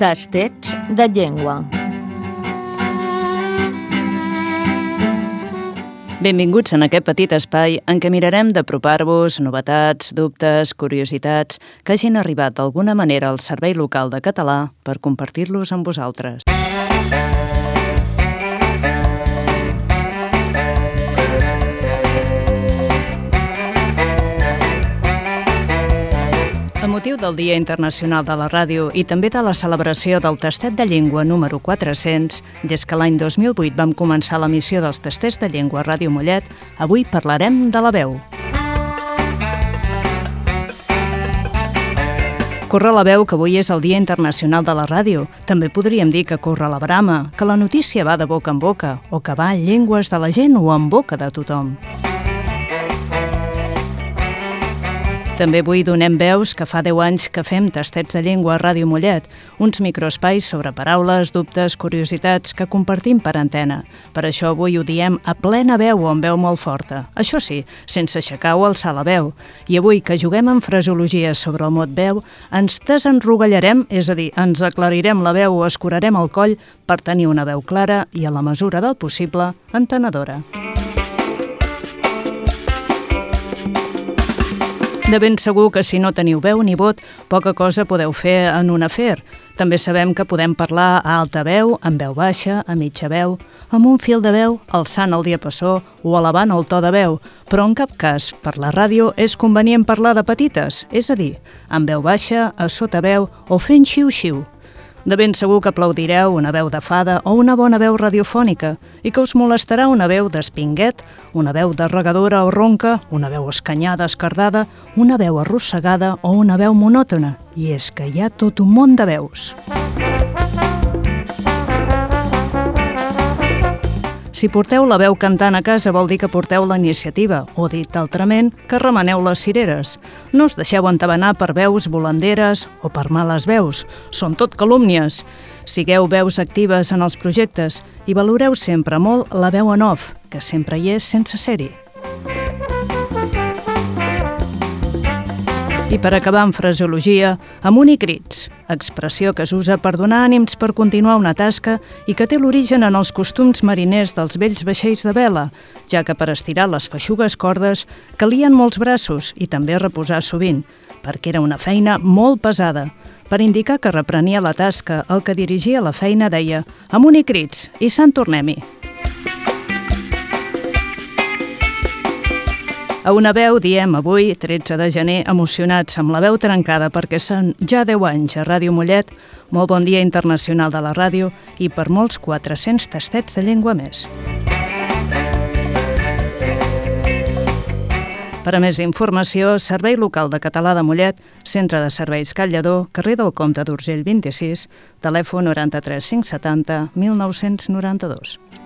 Tastets de llengua. Benvinguts en aquest petit espai en què mirarem d'apropar-vos novetats, dubtes, curiositats que hagin arribat d'alguna manera al Servei Local de Català per compartir-los amb vosaltres. Amb motiu del Dia Internacional de la Ràdio i també de la celebració del Tastet de Llengua número 400, des que l'any 2008 vam començar l'emissió dels Tastets de Llengua a Ràdio Mollet, avui parlarem de la veu. Corre la veu que avui és el Dia Internacional de la Ràdio. També podríem dir que corre la brama, que la notícia va de boca en boca, o que va en llengües de la gent o en boca de tothom. També avui donem veus que fa 10 anys que fem Tastets de Llengua a Ràdio Mollet, uns microespais sobre paraules, dubtes, curiositats que compartim per antena. Per això avui ho diem a plena veu o amb veu molt forta. Això sí, sense aixecar o alçar la veu. I avui que juguem en fraseologia sobre el mot veu, ens desenrogallarem, és a dir, ens aclarirem la veu o escurarem el coll per tenir una veu clara i, a la mesura del possible, entenedora. De ben segur que si no teniu veu ni vot, poca cosa podeu fer en un afer. També sabem que podem parlar a alta veu, en veu baixa, a mitja veu, amb un fil de veu, alçant el diapasó o elevant el to de veu, però en cap cas, per la ràdio, és convenient parlar de petites, és a dir, amb veu baixa, a sota veu o fent xiu-xiu. De ben segur que aplaudireu una veu de fada o una bona veu radiofònica i que us molestarà una veu d'espinguet, una veu de regadora o ronca, una veu escanyada, esquerdada, una veu arrossegada o una veu monòtona. I és que hi ha tot un món de veus. Si porteu la veu cantant a casa vol dir que porteu la iniciativa, o dit altrament, que remeneu les cireres. No us deixeu entabanar per veus volanderes o per males veus. Són tot calúmnies. Sigueu veus actives en els projectes i valoreu sempre molt la veu en off, que sempre hi és sense ser-hi. I per acabar amb fraseologia, amunt i crits, expressió que s'usa per donar ànims per continuar una tasca i que té l'origen en els costums mariners dels vells vaixells de vela, ja que per estirar les feixugues cordes calien molts braços i també reposar sovint, perquè era una feina molt pesada. Per indicar que reprenia la tasca, el que dirigia la feina deia «amunt i crits, i se'n tornem-hi». A una veu diem avui, 13 de gener, emocionats amb la veu trencada perquè són ja 10 anys a Ràdio Mollet, molt bon dia internacional de la ràdio i per molts 400 tastets de llengua més. Per a més informació, Servei Local de Català de Mollet, Centre de Serveis Call Lledó, carrer del Comte d'Urgell 26, telèfon 93 570 1992.